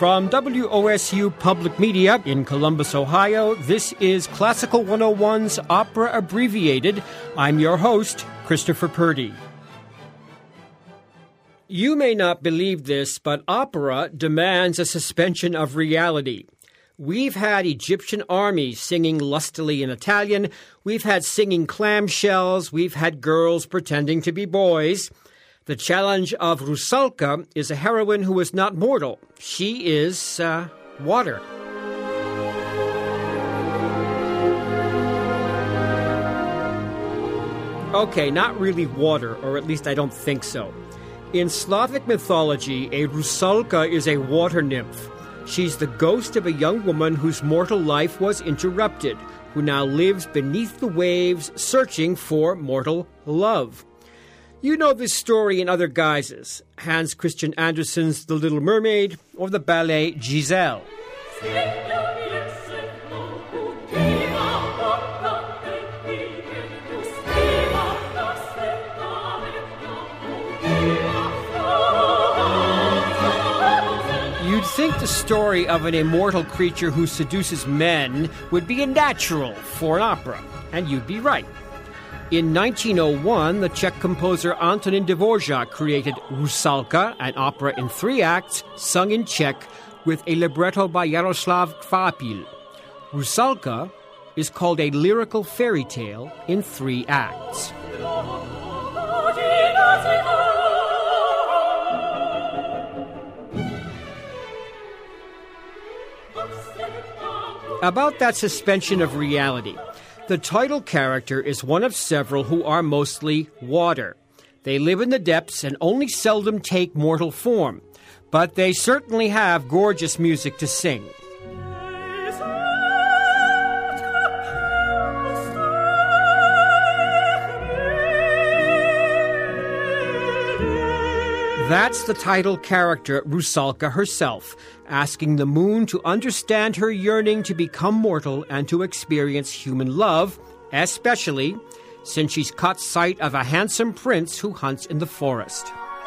From WOSU Public Media in Columbus, Ohio, this is Classical 101's Opera Abbreviated. I'm your host, Christopher Purdy. You may not believe this, but opera demands a suspension of reality. We've had Egyptian armies singing lustily in Italian. We've had singing clamshells. We've had girls pretending to be boys. The challenge of Rusalka is a heroine who is not mortal. She is, water. Okay, not really water, or at least I don't think so. In Slavic mythology, a Rusalka is a water nymph. She's the ghost of a young woman whose mortal life was interrupted, who now lives beneath the waves searching for mortal love. You know this story in other guises, Hans Christian Andersen's The Little Mermaid or the ballet Giselle. You'd think the story of an immortal creature who seduces men would be natural for an opera, and you'd be right. In 1901, the Czech composer Antonín Dvořák created Rusalka, an opera in 3 acts, sung in Czech, with a libretto by Jaroslav Kvapil. Rusalka is called a lyrical fairy tale in 3 acts. About that suspension of reality. The title character is one of several who are mostly water. They live in the depths and only seldom take mortal form, but they certainly have gorgeous music to sing. That's the title character, Rusalka herself, asking the moon to understand her yearning to become mortal and to experience human love, especially since she's caught sight of a handsome prince who hunts in the forest.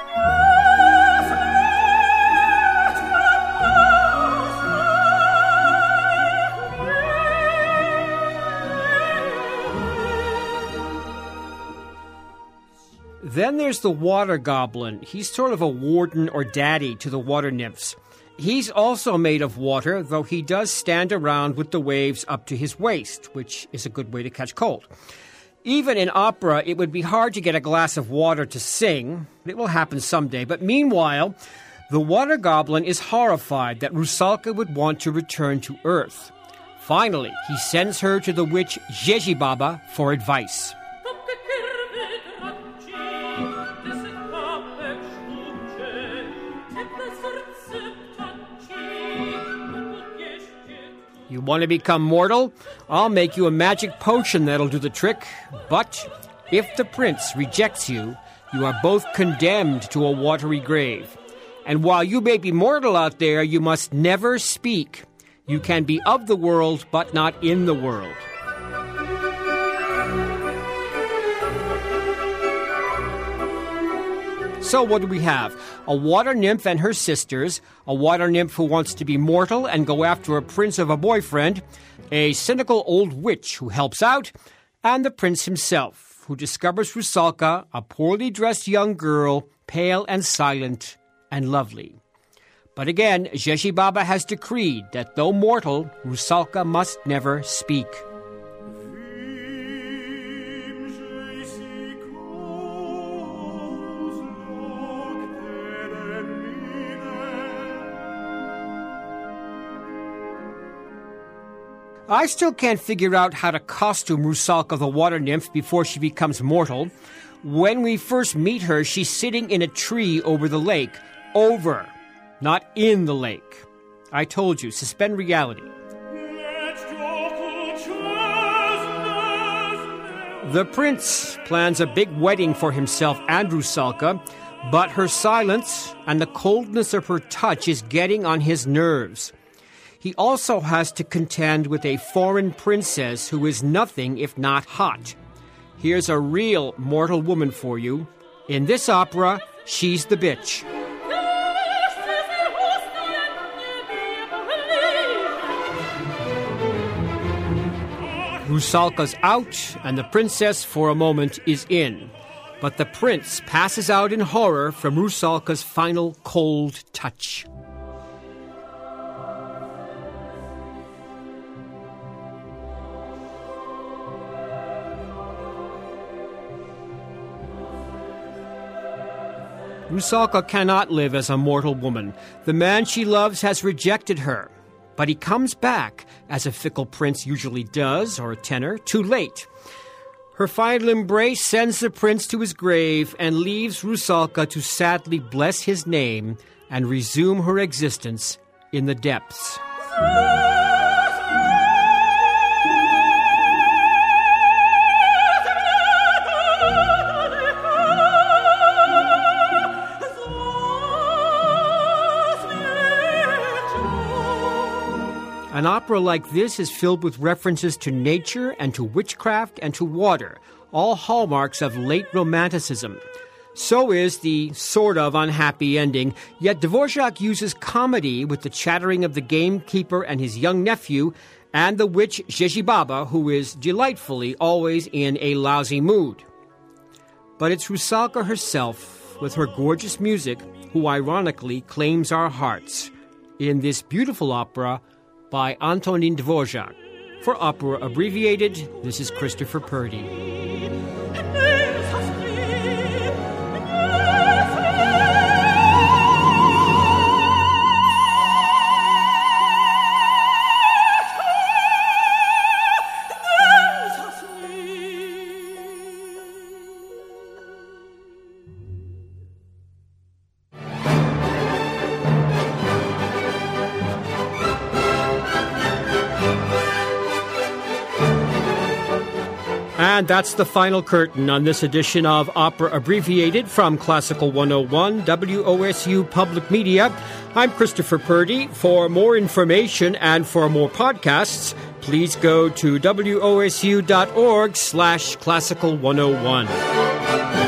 Then there's the water goblin. He's sort of a warden or daddy to the water nymphs. He's also made of water, though he does stand around with the waves up to his waist, which is a good way to catch cold. Even in opera, it would be hard to get a glass of water to sing. It will happen someday. But meanwhile, the water goblin is horrified that Rusalka would want to return to Earth. Finally, he sends her to the witch Jezibaba for advice. You want to become mortal? I'll make you a magic potion that'll do the trick. But if the prince rejects you, you are both condemned to a watery grave. And while you may be mortal out there, you must never speak. You can be of the world, but not in the world. So what do we have? A water nymph and her sisters, a water nymph who wants to be mortal and go after a prince of a boyfriend, a cynical old witch who helps out, and the prince himself, who discovers Rusalka, a poorly dressed young girl, pale and silent and lovely. But again, Jezibaba has decreed that though mortal, Rusalka must never speak. I still can't figure out how to costume Rusalka the water nymph before she becomes mortal. When we first meet her, she's sitting in a tree over the lake. Over, not in the lake. I told you, suspend reality. The prince plans a big wedding for himself and Rusalka, but her silence and the coldness of her touch is getting on his nerves. He also has to contend with a foreign princess who is nothing if not hot. Here's a real mortal woman for you. In this opera, she's the bitch. Rusalka's out, and the princess, for a moment, is in. But the prince passes out in horror from Rusalka's final cold touch. Rusalka cannot live as a mortal woman. The man she loves has rejected her. But he comes back, as a fickle prince usually does, or a tenor, too late. Her final embrace sends the prince to his grave and leaves Rusalka to sadly bless his name and resume her existence in the depths. An opera like this is filled with references to nature and to witchcraft and to water, all hallmarks of late Romanticism. So is the sort of unhappy ending, yet Dvorak uses comedy with the chattering of the gamekeeper and his young nephew, and the witch Zhezhibaba, who is delightfully always in a lousy mood. But it's Rusalka herself, with her gorgeous music, who ironically claims our hearts. In this beautiful opera by Antonin Dvorak. For Opera Abbreviated, this is Christopher Purdy. And that's the final curtain on this edition of Opera Abbreviated from Classical 101, WOSU Public Media. I'm Christopher Purdy. For more information and for more podcasts, please go to wosu.org/classical101.